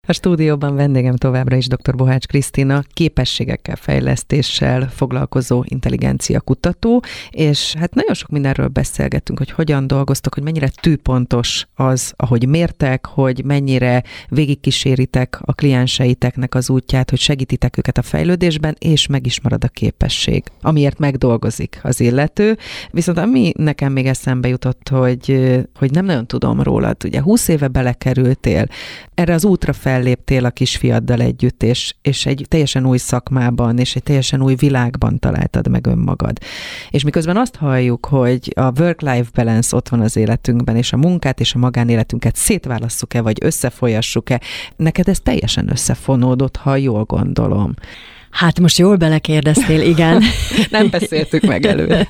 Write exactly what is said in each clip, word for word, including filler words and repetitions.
A stúdióban vendégem továbbra is dr. Bohács Krisztina, képességekkel, fejlesztéssel foglalkozó intelligencia kutató, és hát nagyon sok mindenről beszélgettünk, hogy hogyan dolgoztok, hogy mennyire tűpontos az, ahogy mértek, hogy mennyire végigkíséritek a klienseiteknek az útját, hogy segítitek őket a fejlődésben, és meg is marad a képesség, amiért megdolgozik az illető. Viszont ami nekem még eszembe jutott, hogy, hogy nem nagyon tudom rólad. Ugye húsz éve belekerültél, erre az útra felléptél a kisfiaddal együtt, és, és egy teljesen új szakmában, és egy teljesen új világban találtad meg önmagad. És miközben azt halljuk, hogy a work-life balance ott van az életünkben, és a munkát és a magánéletünket szétválasszuk-e, vagy összefolyassuk-e, neked ez teljesen összefonódott, ha jól gondolom. Hát most jól belekérdeztél, igen. Nem beszéltük meg előre.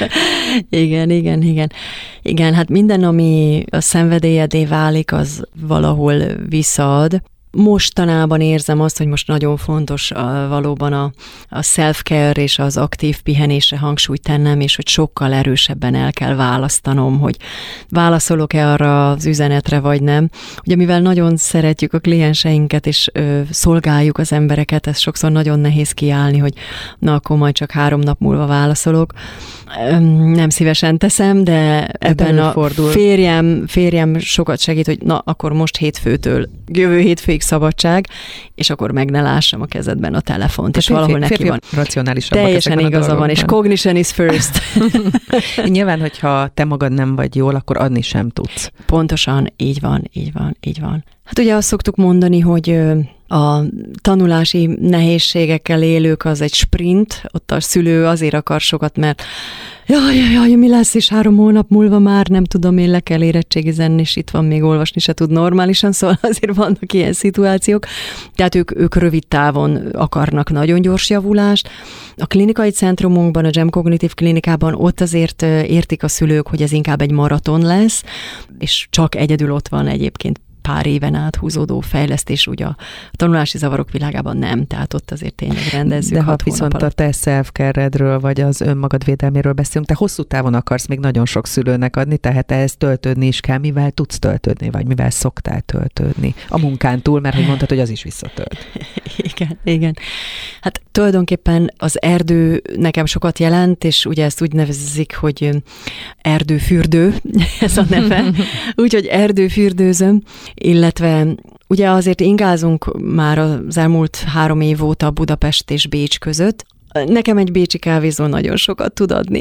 igen, igen, igen. Igen, hát minden, ami a szenvedélyedé válik, az valahol visszaad. Mostanában érzem azt, hogy most nagyon fontos a, valóban a, a self-care és az aktív pihenésre hangsúlyt tennem, és hogy sokkal erősebben el kell választanom, hogy válaszolok-e arra az üzenetre, vagy nem. Ugye mivel nagyon szeretjük a klienseinket, és ö, szolgáljuk az embereket, ez sokszor nagyon nehéz kiállni, hogy na, akkor majd csak három nap múlva válaszolok. Ö, nem szívesen teszem, de ebben a férjem, férjem sokat segít, hogy na, akkor most hétfőtől, jövő hétfőig szabadság, és akkor meg ne lássam a kezedben a telefont, és valahol neki van. Teljesen igaza van, és cognition is first. Nyilván, hogyha te magad nem vagy jól, akkor adni sem tudsz. Pontosan, így van, így van, így van. Hát ugye azt szoktuk mondani, hogy a tanulási nehézségekkel élők az egy sprint, ott a szülő azért akar sokat, mert jaj, jaj, jaj, mi lesz, és három hónap múlva már nem tudom, én le kell érettségizni, és itt van még olvasni se tud normálisan, szóval azért vannak ilyen szituációk. Tehát ők, ők rövid távon akarnak nagyon gyors javulást. A klinikai centrumunkban, a Gem Cognitive klinikában ott azért értik a szülők, hogy ez inkább egy maraton lesz, és csak egyedül ott van egyébként pár éven át húzódó fejlesztés, ugye a tanulási zavarok világában nem, tehát ott azért tényleg rendezzük. De ha viszont a te self-care-edről, vagy az önmagad védelméről beszélünk, te hosszú távon akarsz még nagyon sok szülőnek adni, tehát ehhez töltődni is kell, mivel tudsz töltődni, vagy mivel szoktál töltődni. A munkán túl, mert hogy mondtad, hogy az is visszatölt. Igen, igen. Hát tulajdonképpen az erdő nekem sokat jelent, és ugye ezt úgy nevezik, hogy erdőfürdő, ez a neve. Úgyhogy erdőfürdőzöm, illetve ugye azért ingázunk már az elmúlt három év óta Budapest és Bécs között. Nekem egy bécsi kávézó nagyon sokat tud adni.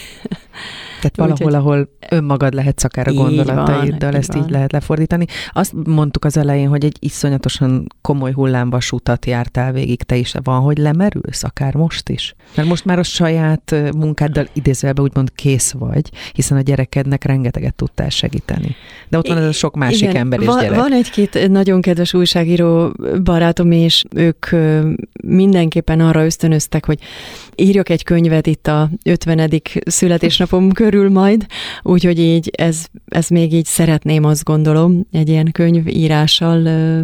Tehát valahol, úgy, ahol önmagad lehetsz akár a gondolataiddal, van, ezt így, így lehet lefordítani. Azt mondtuk az elején, hogy egy iszonyatosan komoly hullámvasútat jártál végig, te is. Van, hogy lemerülsz, akár most is? Mert most már a saját munkáddal idézőjelben úgymond kész vagy, hiszen a gyerekednek rengeteget tudtál segíteni. De ott van ez a sok másik igen, ember és van, gyerek. Van egy-két nagyon kedves újságíró barátom, és ők mindenképpen arra ösztönöztek, hogy írjak egy könyvet itt a ötvenedik születésnapom körül majd, úgyhogy így ez, ez még így szeretném, azt gondolom, egy ilyen könyvírással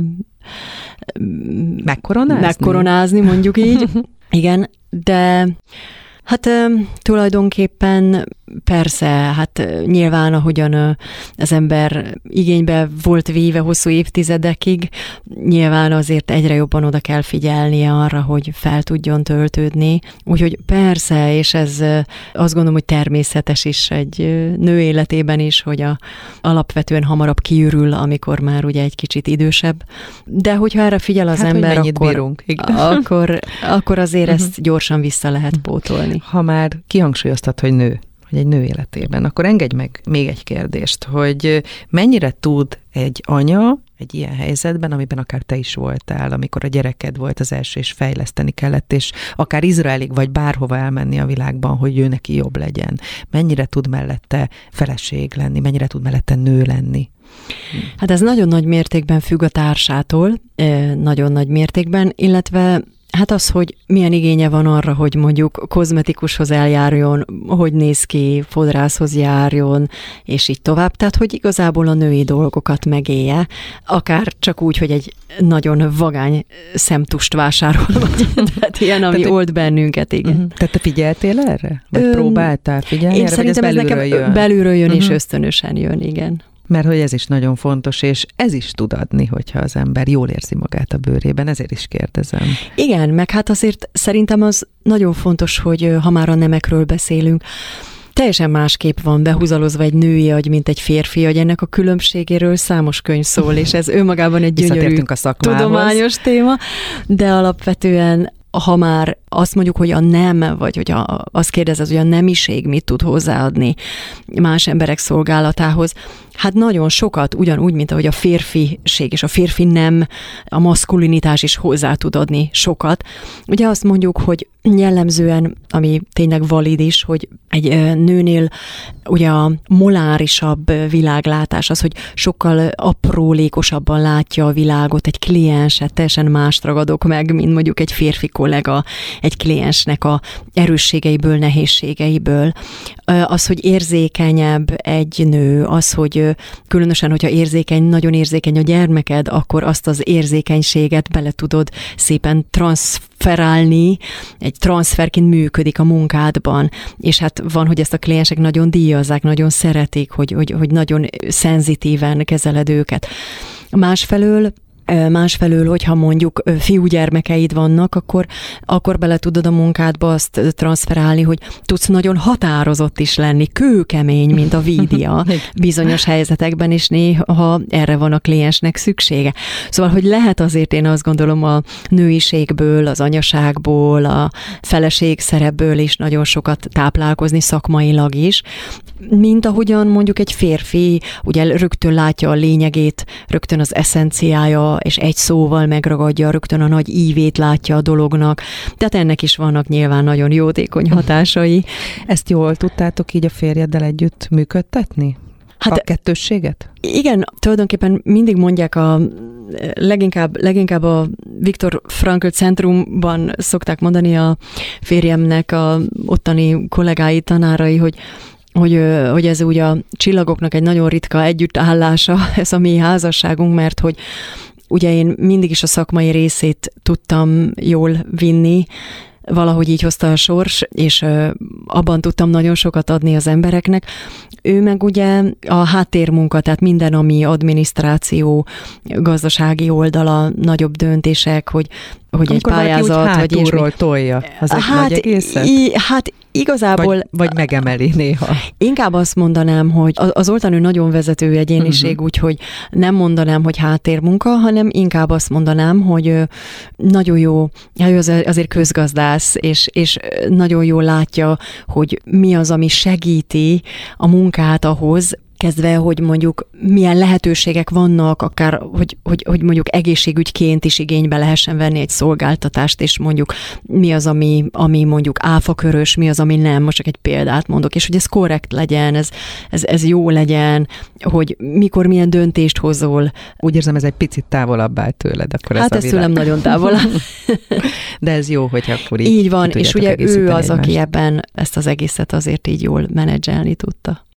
megkoronázni, megkoronázni mondjuk így. Igen, de hát tulajdonképpen persze, hát nyilván ahogyan az ember igénybe volt véve hosszú évtizedekig, nyilván azért egyre jobban oda kell figyelnie arra, hogy fel tudjon töltődni. Úgyhogy persze, és ez azt gondolom, hogy természetes is egy nő életében is, hogy a, alapvetően hamarabb kiürül, amikor már ugye egy kicsit idősebb. De hogyha erre figyel az hát, ember, akkor, bírunk, akkor, akkor azért ezt gyorsan vissza lehet pótolni. Ha már kihangsúlyoztad, hogy nő, hogy egy nő életében, akkor engedj meg még egy kérdést, hogy mennyire tud egy anya egy ilyen helyzetben, amiben akár te is voltál, amikor a gyereked volt az első, és fejleszteni kellett, és akár Izraelig, vagy bárhova elmenni a világban, hogy ő neki jobb legyen. Mennyire tud mellette feleség lenni, mennyire tud mellette nő lenni? Hát ez nagyon nagy mértékben függ a társától, nagyon nagy mértékben, illetve hát az, hogy milyen igénye van arra, hogy mondjuk kozmetikushoz eljárjon, hogy néz ki, fodrászhoz járjon, és így tovább. Tehát, hogy igazából a női dolgokat megélje, akár csak úgy, hogy egy nagyon vagány szemtust vásárol, vagy tehát ilyen, ami tehát, old bennünket, igen. Uh-huh. Tehát te figyeltél erre? Vagy Öm, próbáltál figyelni én erre, szerintem vagy ez ez belülről nekem jön? belülről jön, uh-huh. és ösztönösen jön, igen. Mert hogy ez is nagyon fontos, és ez is tud adni, hogyha az ember jól érzi magát a bőrében, ezért is kérdezem. Igen, meg hát azért szerintem az nagyon fontos, hogy ha már a nemekről beszélünk, teljesen másképp van behúzalozva egy női agy, mint egy férfi agy. Ennek a különbségéről számos könyv szól, és ez önmagában egy gyönyörű a tudományos téma, de alapvetően ha már azt mondjuk, hogy a nem, vagy hogy a, azt kérdezed, hogy a nemiség mit tud hozzáadni más emberek szolgálatához, hát nagyon sokat, ugyanúgy, mint ahogy a férfiség és a férfi nem, a maszkulinitás is hozzá tud adni sokat. Ugye azt mondjuk, hogy jellemzően, ami tényleg valid is, hogy egy nőnél ugye a molárisabb világlátás az, hogy sokkal aprólékosabban látja a világot, egy klienset, teljesen mást ragadok meg, mint mondjuk egy férfi kollega egy kliensnek a erősségeiből, nehézségeiből. Az, hogy érzékenyebb egy nő, az, hogy különösen, hogyha érzékeny, nagyon érzékeny a gyermeked, akkor azt az érzékenységet bele tudod szépen transferálni, egy transferként működik a munkádban, és hát van, hogy ezt a kliensek nagyon díjazzák, nagyon szeretik, hogy, hogy, hogy nagyon szenzitíven kezeled őket. Másfelől Másfelől, hogyha mondjuk fiúgyermekeid vannak, akkor, akkor bele tudod a munkádba azt transferálni, hogy tudsz nagyon határozott is lenni, kőkemény, mint a Vídia bizonyos helyzetekben, és néha erre van a kliensnek szüksége. Szóval, hogy lehet azért én azt gondolom a nőiségből, az anyaságból, a feleség szerepből is nagyon sokat táplálkozni szakmailag is, mint ahogyan mondjuk egy férfi ugye rögtön látja a lényegét, rögtön az eszenciája, és egy szóval megragadja, rögtön a nagy ívét látja a dolognak. Tehát ennek is vannak nyilván nagyon jótékony hatásai. Ezt jól tudtátok így a férjeddel együtt működtetni? Hát, a kettősséget? Igen, tulajdonképpen mindig mondják a leginkább, leginkább a Viktor Frankl Centrumban szokták mondani a férjemnek a ottani kollégái, tanárai, hogy Hogy, hogy ez ugye a csillagoknak egy nagyon ritka együttállása, ez a mi házasságunk, mert hogy ugye én mindig is a szakmai részét tudtam jól vinni, valahogy így hozta a sors, és abban tudtam nagyon sokat adni az embereknek. Ő meg ugye a háttérmunka, tehát minden, ami adminisztráció, gazdasági oldala, nagyobb döntések, hogy, hogy amikor egy pályázat, valaki vagy hátulról tolja az egy hát, nagy egészet? I, hát igazából... Vagy, vagy megemeli néha. Inkább azt mondanám, hogy az Zoltán ő nagyon vezető egyéniség, uh-huh. úgyhogy nem mondanám, hogy háttérmunka, hanem inkább azt mondanám, hogy nagyon jó, azért közgazdász, és, és nagyon jól látja, hogy mi az, ami segíti a munkát ahhoz, kezdve, hogy mondjuk milyen lehetőségek vannak, akár, hogy, hogy, hogy mondjuk egészségügyként is igénybe lehessen venni egy szolgáltatást, és mondjuk mi az, ami, ami mondjuk áfakörös, mi az, ami nem, most csak egy példát mondok, és hogy ez korrekt legyen, ez, ez, ez jó legyen, hogy mikor milyen döntést hozol. Úgy érzem, ez egy picit távolabb áll tőled. Akkor hát ez, ez tőlem nagyon távolabb. De ez jó, hogy akkor így Így van, és ugye ő az, egymást. aki ebben ezt az egészet azért így jól menedzselni tudta.